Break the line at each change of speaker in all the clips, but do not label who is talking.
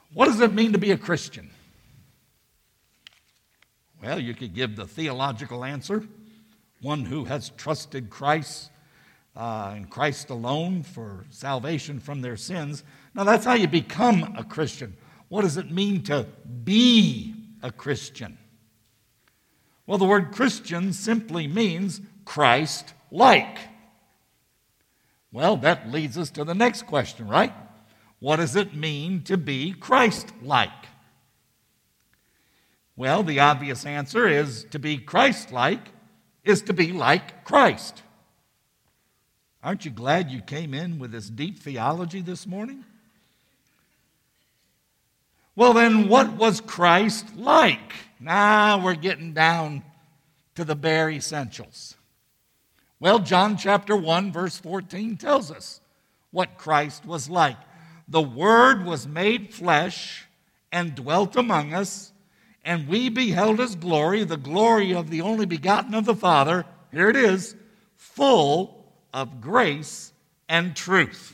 What does it mean to be a Christian? Well, you could give the theological answer, one who has trusted Christ and Christ alone for salvation from their sins. Now, that's how you become a Christian. What does it mean to be a Christian? Well, the word Christian simply means Christ-like. Well, that leads us to the next question, right? What does it mean to be Christ-like? Well, the obvious answer is to be Christ-like is to be like Christ. Aren't you glad you came in with this deep theology this morning? Well, then, what was Christ like? Now we're getting down to the bare essentials. Well, John chapter 1, verse 14 tells us what Christ was like. The Word was made flesh and dwelt among us, and we beheld His glory, the glory of the only begotten of the Father. Here it is, full of grace and truth.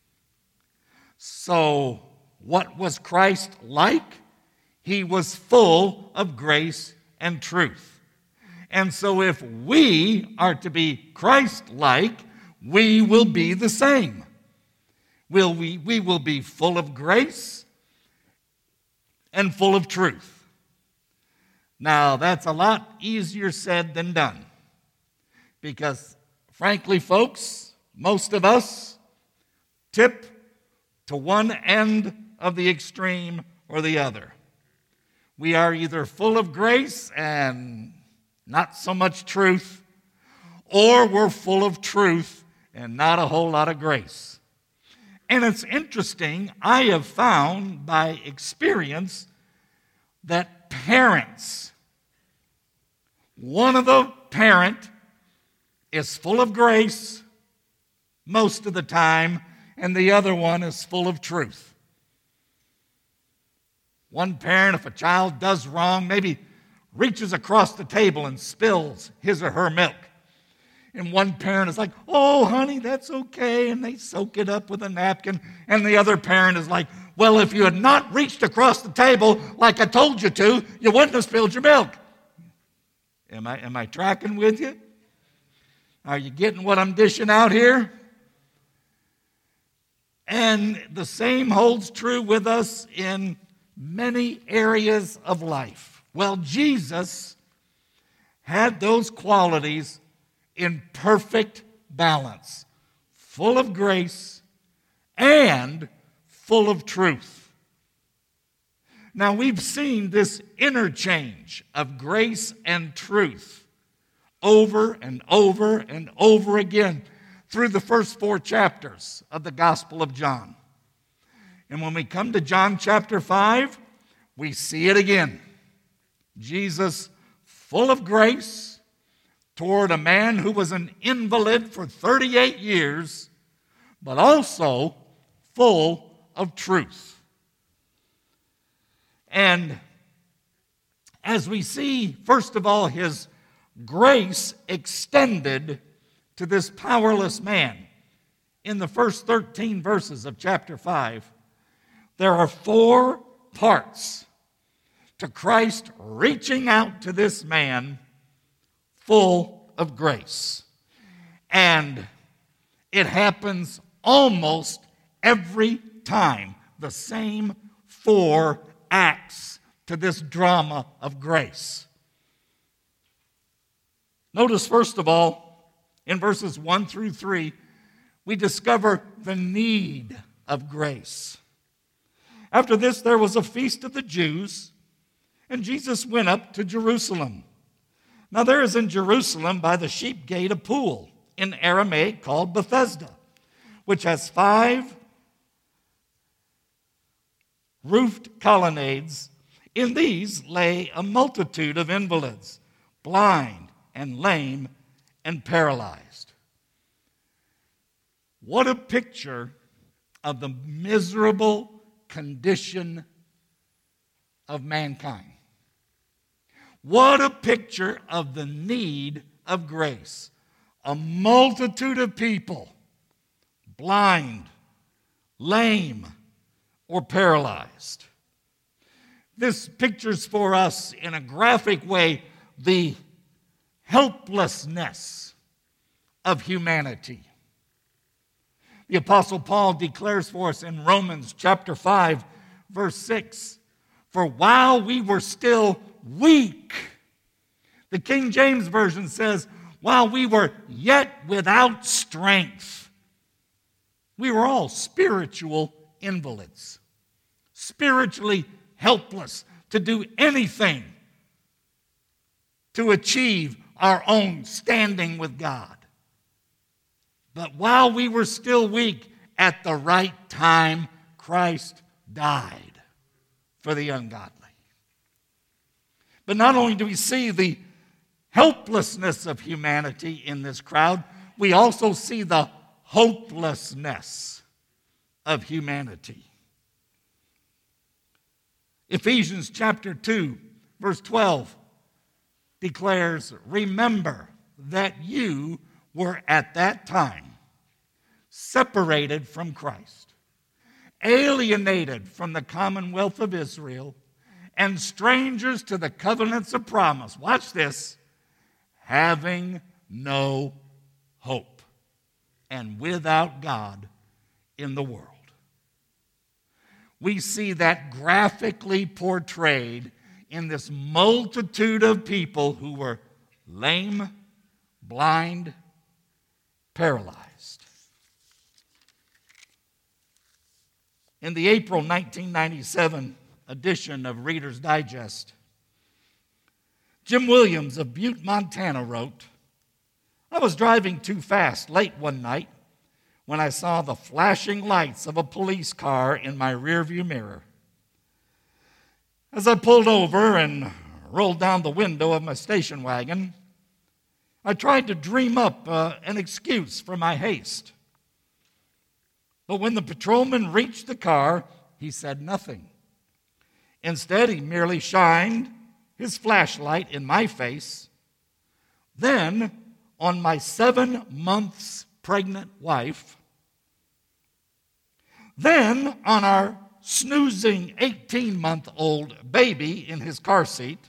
So, what was Christ like? He was full of grace and truth. And so if we are to be Christ-like, we will be the same. We will be full of grace and full of truth. Now, that's a lot easier said than done. Because, frankly, folks, most of us tip to one end of the extreme or the other. We are either full of grace and not so much truth, or we're full of truth and not a whole lot of grace. And it's interesting, I have found by experience that parents, one of the parent is full of grace most of the time, and the other one is full of truth. One parent, if a child does wrong, maybe reaches across the table and spills his or her milk. And one parent is like, "Oh, honey, that's okay," and they soak it up with a napkin. And the other parent is like, "Well, if you had not reached across the table like I told you to, you wouldn't have spilled your milk." Am I tracking with you? Are you getting what I'm dishing out here? And the same holds true with us in many areas of life. Well, Jesus had those qualities in perfect balance, full of grace and full of truth. Now, we've seen this interchange of grace and truth over and over and over again through the first 4 chapters of the Gospel of John. And when we come to John chapter 5, we see it again. Jesus, full of grace toward a man who was an invalid for 38 years, but also full of truth. And as we see, first of all, his grace extended to this powerless man in the first 13 verses of chapter 5, there are 4 parts to Christ reaching out to this man full of grace. And it happens almost every time, the same 4 acts to this drama of grace. Notice, first of all, in verses 1 through 3, we discover the need of grace. After this, there was a feast of the Jews, and Jesus went up to Jerusalem. Now there is in Jerusalem by the sheep gate a pool, in Aramaic called Bethesda, which has 5 roofed colonnades. In these lay a multitude of invalids, blind and lame and paralyzed. What a picture of the miserable condition of mankind. What a picture of the need of grace. A multitude of people, blind, lame, or paralyzed. This pictures for us in a graphic way the helplessness of humanity. The Apostle Paul declares for us in Romans chapter 5, verse 6, "For while we were still weak," the King James Version says, "while we were yet without strength." We were all spiritual invalids, spiritually helpless to do anything to achieve our own standing with God. But while we were still weak, at the right time, Christ died for the ungodly. But not only do we see the helplessness of humanity in this crowd, we also see the hopelessness of humanity. Ephesians chapter 2, verse 12 declares, "Remember that you were at that time separated from Christ, alienated from the commonwealth of Israel, and strangers to the covenants of promise." Watch this. "Having no hope and without God in the world." We see that graphically portrayed in this multitude of people who were lame, blind, paralyzed. In the April 1997 edition of Reader's Digest, Jim Williams of Butte, Montana wrote, "I was driving too fast late one night when I saw the flashing lights of a police car in my rearview mirror. As I pulled over and rolled down the window of my station wagon, I tried to dream up an excuse for my haste. But when the patrolman reached the car, he said nothing. Instead, he merely shined his flashlight in my face, then on my 7 months pregnant wife, then on our snoozing 18-month-old baby in his car seat,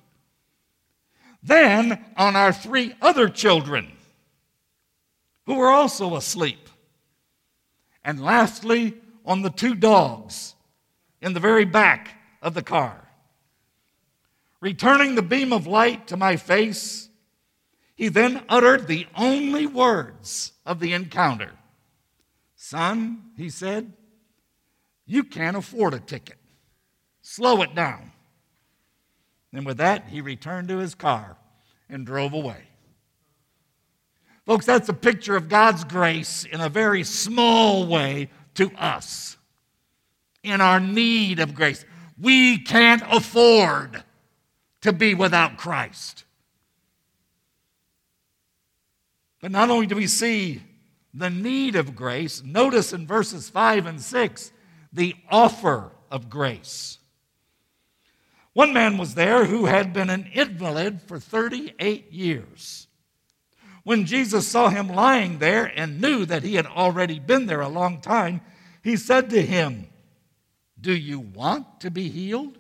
then on our 3 other children who were also asleep, and lastly on the 2 dogs in the very back of the car. Returning the beam of light to my face, he then uttered the only words of the encounter. 'Son,' he said, 'you can't afford a ticket. Slow it down.' And with that, he returned to his car and drove away." Folks, that's a picture of God's grace in a very small way to us, in our need of grace. We can't afford to be without Christ. But not only do we see the need of grace, notice in verses 5 and 6, the offer of grace. One man was there who had been an invalid for 38 years. When Jesus saw him lying there and knew that he had already been there a long time, he said to him, "Do you want to be healed?"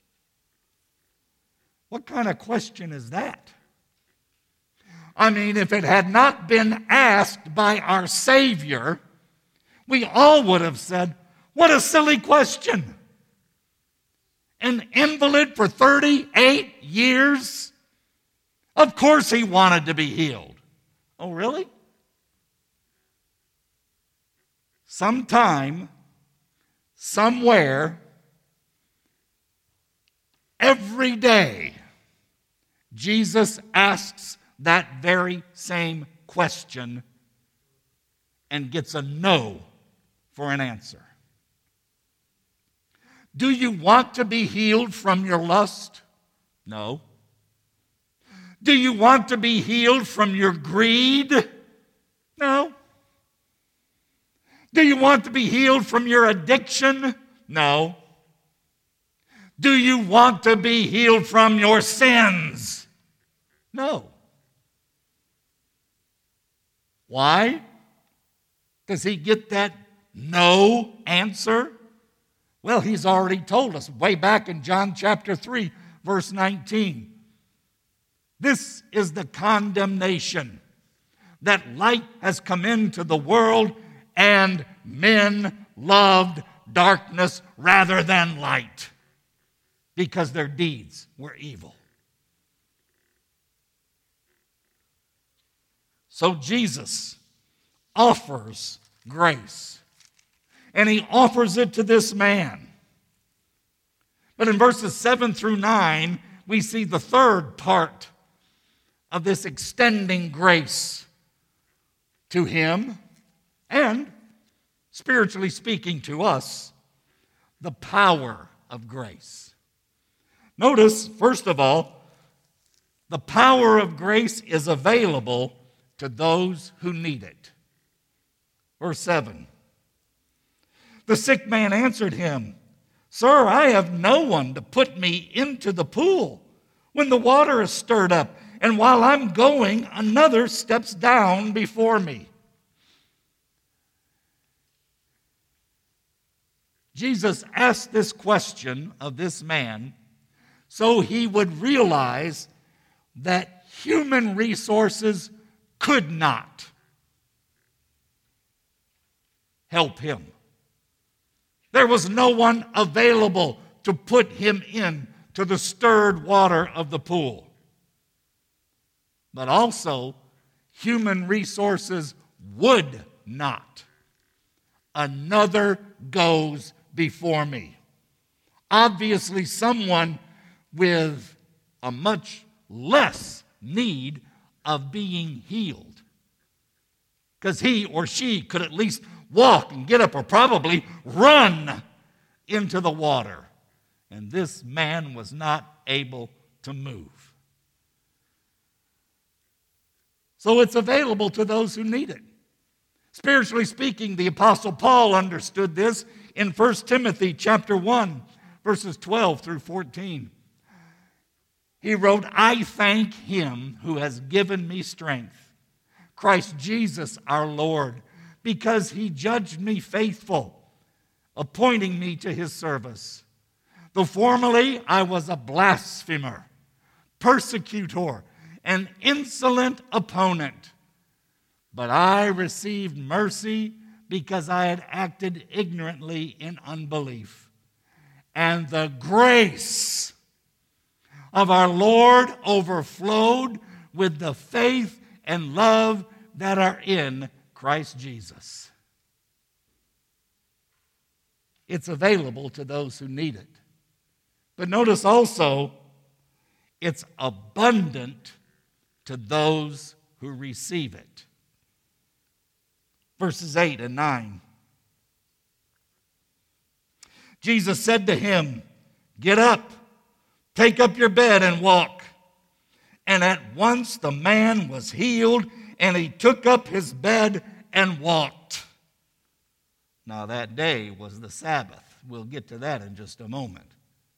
What kind of question is that? I mean, if it had not been asked by our Savior, we all would have said, "What a silly question. An invalid for 38 years? Of course he wanted to be healed." Oh, really? Sometime, somewhere, every day, Jesus asks that very same question and gets a no for an answer. Do you want to be healed from your lust? No. Do you want to be healed from your greed? No. Do you want to be healed from your addiction? No. Do you want to be healed from your sins? No. Why does he get that no answer? Well, he's already told us way back in John chapter 3, verse 19. This is the condemnation, that light has come into the world, and men loved darkness rather than light, because their deeds were evil. So Jesus offers grace, and he offers it to this man. But in verses 7 through 9, we see the third part of this extending grace to him, and, spiritually speaking, to us, the power of grace. Notice, first of all, the power of grace is available to those who need it. Verse 7. The sick man answered him, "Sir, I have no one to put me into the pool when the water is stirred up, and while I'm going, another steps down before me." Jesus asked this question of this man so he would realize that human resources could not help him. There was no one available to put him in to the stirred water of the pool. But also, human resources would not. Another goes before me. Obviously, someone with a much less need of being healed, because he or she could at least walk and get up, or probably run into the water. And this man was not able to move. So it's available to those who need it. Spiritually speaking, the Apostle Paul understood this in 1 Timothy chapter 1, verses 12 through 14. He wrote, "I thank him who has given me strength, Christ Jesus our Lord, because he judged me faithful, appointing me to his service. Though formerly I was a blasphemer, persecutor, an insolent opponent, but I received mercy because I had acted ignorantly in unbelief. And the grace of our Lord overflowed with the faith and love that are in Christ Jesus." It's available to those who need it. But notice also, it's abundant to those who receive it. Verses 8 and 9. Jesus said to him, "Get up, take up your bed and walk." And at once the man was healed, and he took up his bed and walked. Now that day was the Sabbath. We'll get to that in just a moment.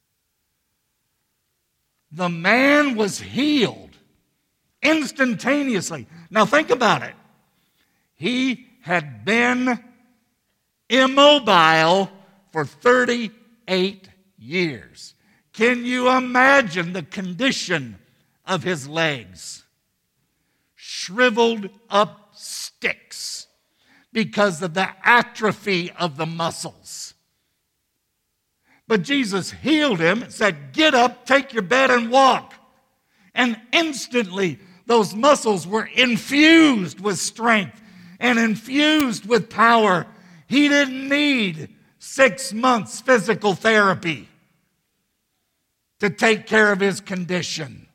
The man was healed instantaneously. Now think about it. He had been immobile for 38 years. Can you imagine the condition of his legs? Shriveled up sticks because of the atrophy of the muscles. But Jesus healed him and said, "Get up, take your bed and walk." And instantly those muscles were infused with strength and infused with power. He didn't need 6 months physical therapy to take care of his condition.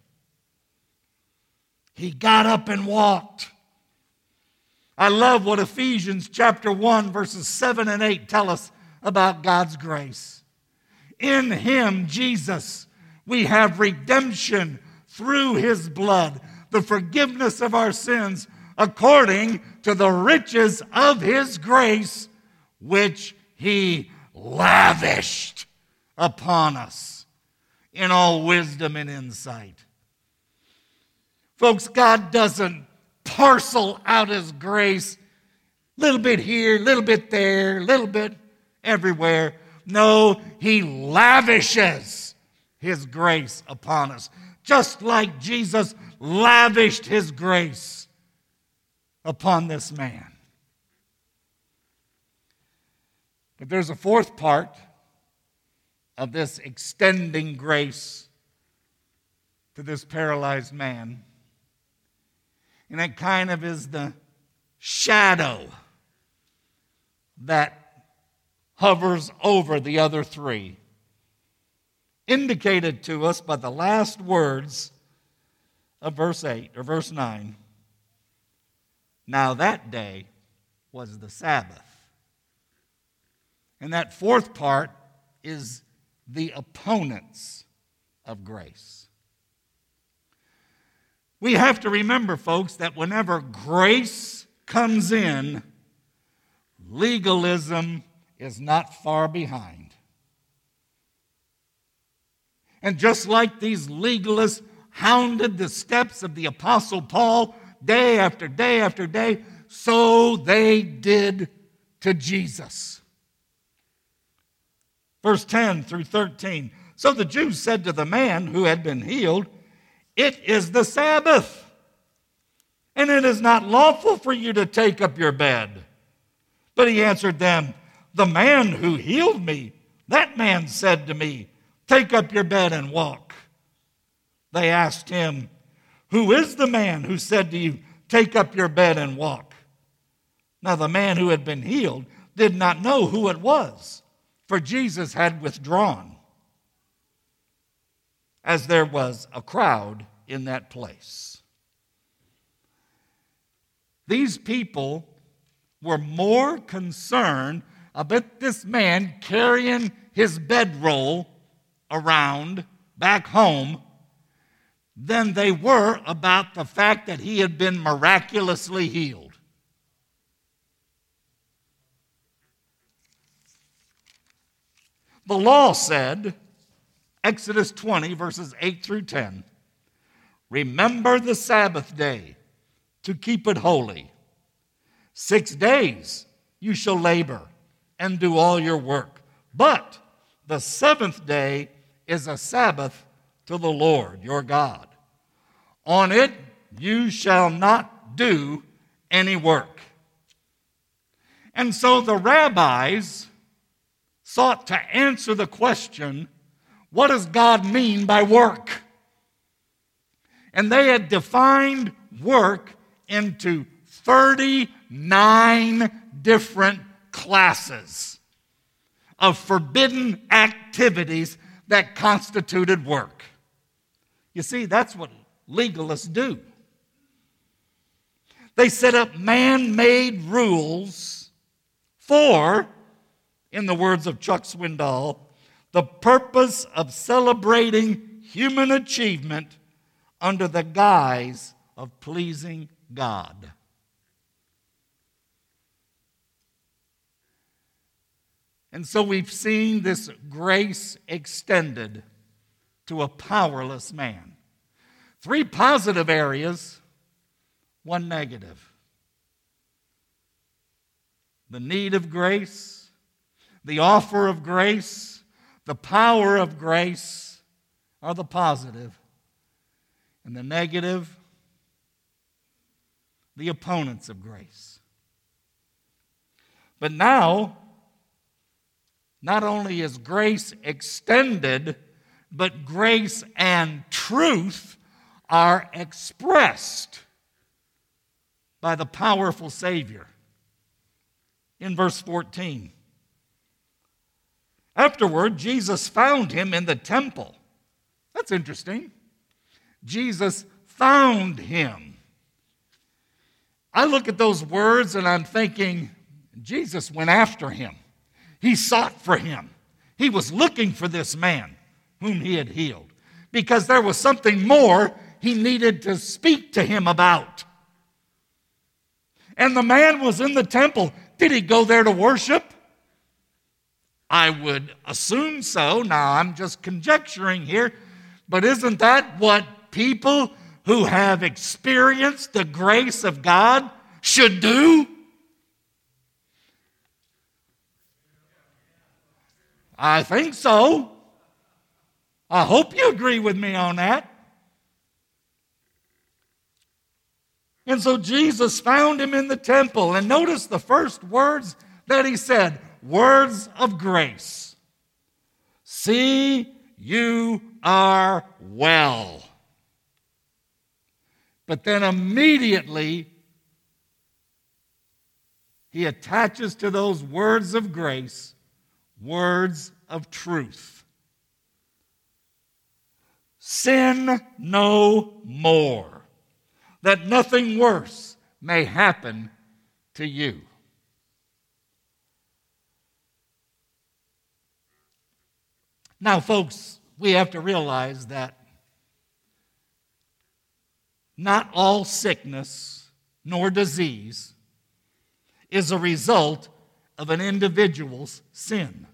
He got up and walked. I love what Ephesians chapter 1, verses 7 and 8 tell us about God's grace. In him, Jesus, we have redemption through his blood, the forgiveness of our sins, according to the riches of his grace, which he lavished upon us in all wisdom and insight. Folks, God doesn't parcel out his grace, a little bit here, a little bit there, a little bit everywhere. No, he lavishes his grace upon us, just like Jesus lavished his grace upon this man. But there's a fourth part of this extending grace to this paralyzed man. And that kind of is the shadow that hovers over the other three, indicated to us by the last words of verse 8 or verse 9. Now that day was the Sabbath. And that fourth part is the opponents of grace. We have to remember, folks, that whenever grace comes in, legalism is not far behind. And just like these legalists hounded the steps of the Apostle Paul day after day after day, so they did to Jesus. Verse 10 through 13. So the Jews said to the man who had been healed, "It is the Sabbath, and it is not lawful for you to take up your bed." But he answered them, "The man who healed me, that man said to me, 'Take up your bed and walk.'" They asked him, "Who is the man who said to you, 'Take up your bed and walk'?" Now the man who had been healed did not know who it was, for Jesus had withdrawn, as there was a crowd in that place. These people were more concerned about this man carrying his bedroll around back home than they were about the fact that he had been miraculously healed. The law said, Exodus 20, verses 8 through 10, "Remember the Sabbath day to keep it holy. 6 days you shall labor and do all your work. But the seventh day is a Sabbath to the Lord your God. On it you shall not do any work." And so the rabbis sought to answer the question, what does God mean by work? And they had defined work into 39 different classes of forbidden activities that constituted work. You see, that's what legalists do. They set up man-made rules for, in the words of Chuck Swindoll, the purpose of celebrating human achievement under the guise of pleasing God. And so we've seen this grace extended to a powerless man. 3 positive areas, 1 negative. The need of grace, the offer of grace, the power of grace are the positive. And the negative, the opponents of grace. But now, not only is grace extended, but grace and truth are expressed by the powerful Savior. In verse 14, afterward, Jesus found him in the temple. That's interesting. Jesus found him. I look at those words and I'm thinking, Jesus went after him. He sought for him. He was looking for this man whom he had healed because there was something more he needed to speak to him about. And the man was in the temple. Did he go there to worship? I would assume so. Now, I'm just conjecturing here. But isn't that what people who have experienced the grace of God should do? I think so. I hope you agree with me on that. And so Jesus found him in the temple. And notice the first words that he said, words of grace. See, you are well. But then immediately he attaches to those words of grace words of truth. Sin no more, that nothing worse may happen to you. Now, folks, we have to realize that not all sickness nor disease is a result of an individual's sin.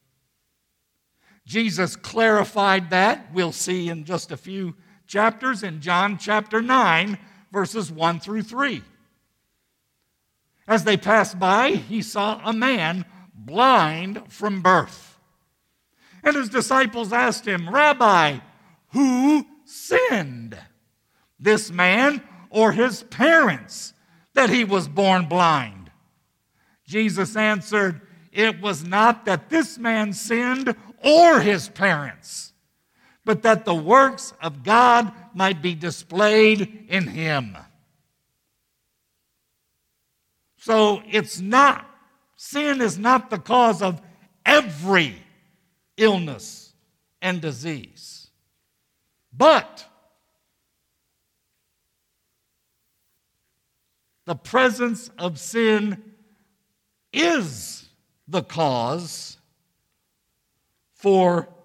Jesus clarified that, we'll see in just a few chapters, in John chapter 9, verses 1 through 3. As they passed by, he saw a man blind from birth. And his disciples asked him, Rabbi, who sinned, this man or his parents, that he was born blind? Jesus answered, it was not that this man sinned or his parents, but that the works of God might be displayed in him. So sin is not the cause of every illness and disease. But the presence of sin is the cause for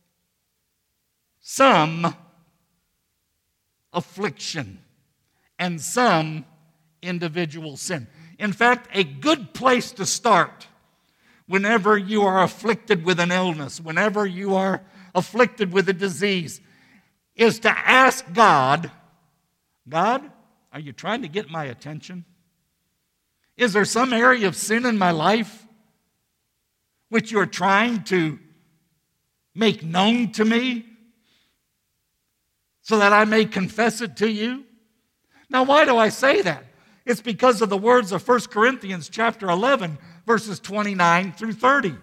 some affliction and some individual sin. In fact, a good place to start whenever you are afflicted with an illness, whenever you are afflicted with a disease, is to ask God, God, are you trying to get my attention? Is there some area of sin in my life which you are trying to make known to me so that I may confess it to you? Now, why do I say that? It's because of the words of 1 Corinthians chapter 11, verses 29 through 30.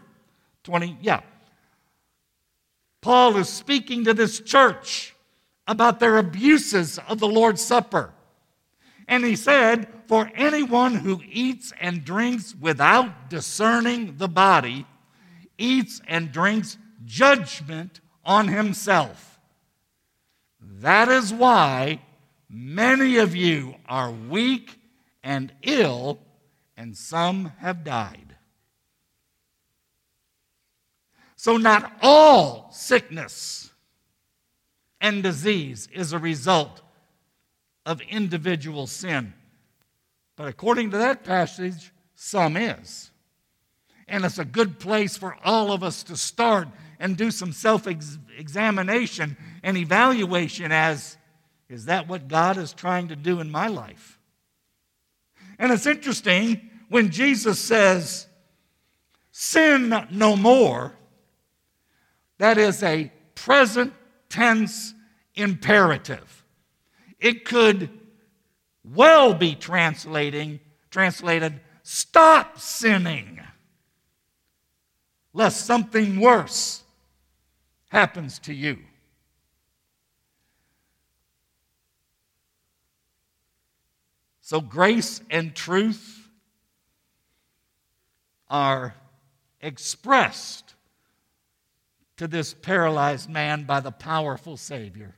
Paul is speaking to this church about their abuses of the Lord's Supper. And he said, for anyone who eats and drinks without discerning the body, eats and drinks judgment on himself. That is why many of you are weak and ill, and some have died. So not all sickness and disease is a result of individual sin. But according to that passage, some is. And it's a good place for all of us to start and do some self-examination and evaluation as, is that what God is trying to do in my life? And it's interesting when Jesus says, sin no more, that is a present tense imperative. It could well be translated, stop sinning, lest something worse happens to you. So grace and truth are expressed to this paralyzed man by the powerful Savior.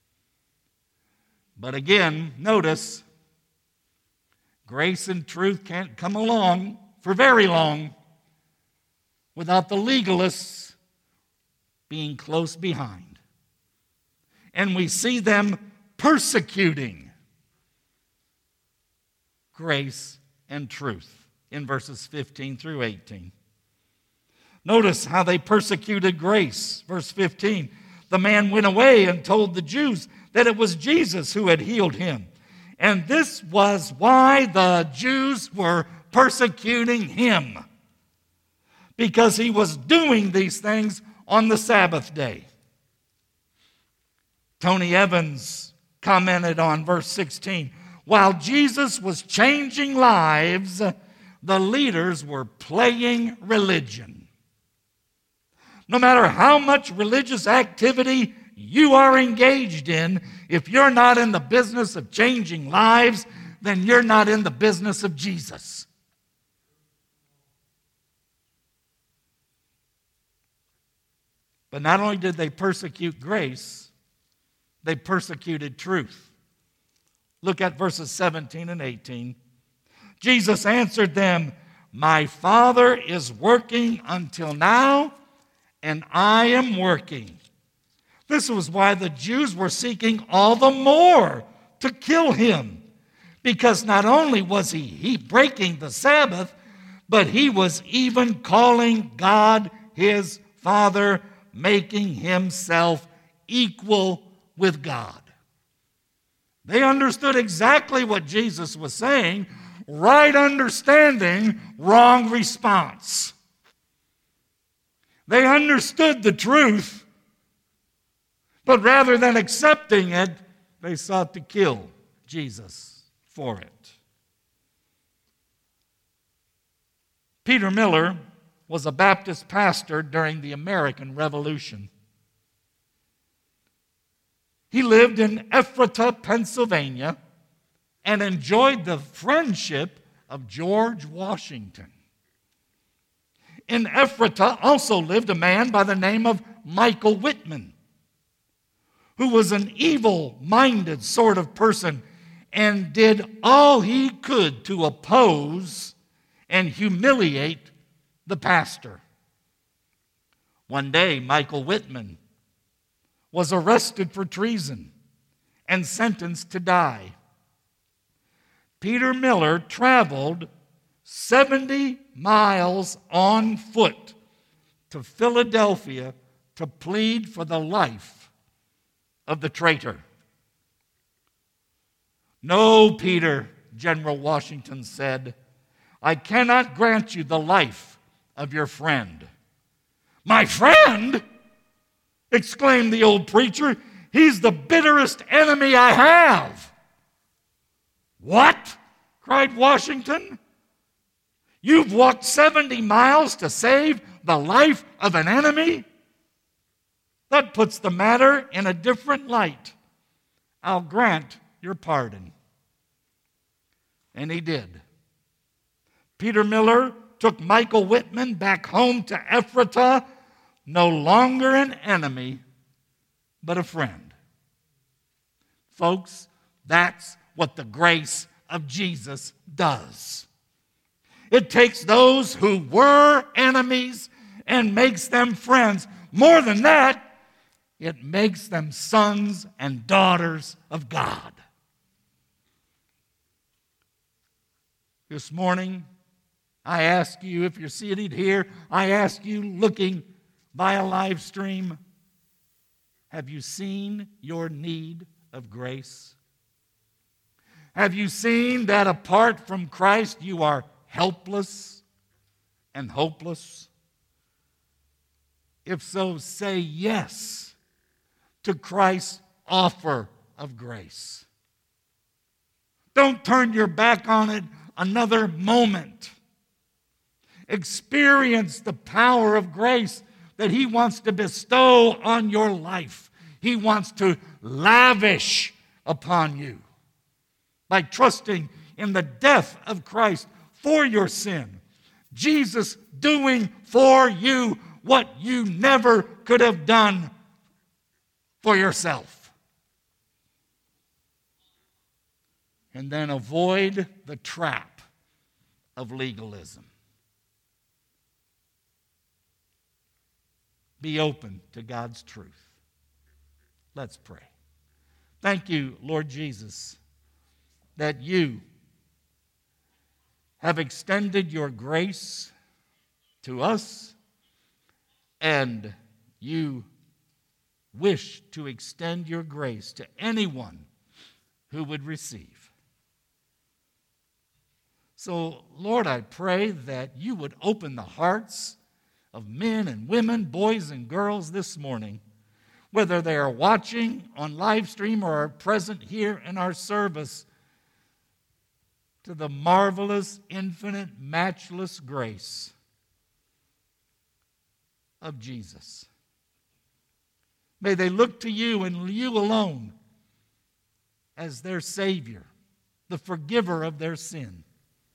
But again, notice, grace and truth can't come along for very long without the legalists being close behind. And we see them persecuting grace and truth in verses 15 through 18. Notice how they persecuted grace. Verse 15, the man went away and told the Jews that it was Jesus who had healed him. And this was why the Jews were persecuting him, because he was doing these things on the Sabbath day. Tony Evans commented on verse 16. While Jesus was changing lives, the leaders were playing religion. No matter how much religious activity you are engaged in, if you're not in the business of changing lives, then you're not in the business of Jesus. But not only did they persecute grace, they persecuted truth. Look at verses 17 and 18. Jesus answered them, "My Father is working until now, and I am working." This was why the Jews were seeking all the more to kill him, because not only was he breaking the Sabbath, but he was even calling God his Father, making himself equal with God. They understood exactly what Jesus was saying, right understanding, wrong response. They understood the truth, but rather than accepting it, they sought to kill Jesus for it. Peter Miller was a Baptist pastor during the American Revolution. He lived in Ephrata, Pennsylvania, and enjoyed the friendship of George Washington. In Ephrata also lived a man by the name of Michael Whitman, who was an evil-minded sort of person and did all he could to oppose and humiliate the pastor. One day, Michael Whitman was arrested for treason and sentenced to die. Peter Miller traveled 70 miles on foot to Philadelphia to plead for the life of the traitor. "No, Peter," General Washington said, "I cannot grant you the life of your friend." "My friend?" exclaimed the old preacher. "He's the bitterest enemy I have." "What?" cried Washington. "You've walked 70 miles to save the life of an enemy? That puts the matter in a different light. I'll grant your pardon." And he did. Peter Miller took Michael Whitman back home to Ephrata, no longer an enemy, but a friend. Folks, that's what the grace of Jesus does. It takes those who were enemies and makes them friends. More than that, it makes them sons and daughters of God. This morning, I ask you, if you're seated here, I ask you looking via live stream, have you seen your need of grace? Have you seen that apart from Christ you are helpless and hopeless? If so, say yes to Christ's offer of grace. Don't turn your back on it another moment. Experience the power of grace that He wants to bestow on your life. He wants to lavish upon you by trusting in the death of Christ for your sin. Jesus doing for you what you never could have done for yourself. And then avoid the trap of legalism. Be open to God's truth. Let's pray. Thank you, Lord Jesus, that you have extended your grace to us, and you wish to extend your grace to anyone who would receive. So, Lord, I pray that you would open the hearts of men and women, boys and girls this morning, whether they are watching on live stream or are present here in our service, to the marvelous, infinite, matchless grace of Jesus. May they look to you and you alone as their Savior, the forgiver of their sin,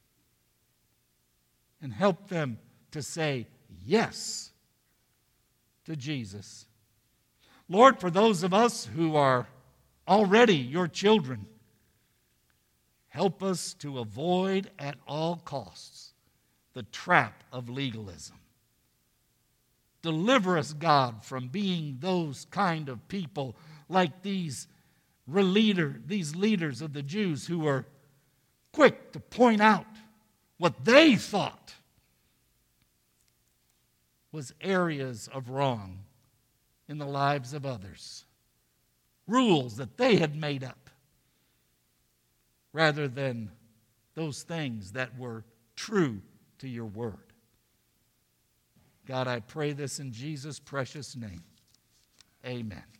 and help them to say yes to Jesus. Lord, for those of us who are already your children, help us to avoid at all costs the trap of legalism. Deliver us, God, from being those kind of people like these leaders of the Jews who were quick to point out what they thought was areas of wrong in the lives of others, rules that they had made up, rather than those things that were true to your word. God, I pray this in Jesus' precious name. Amen.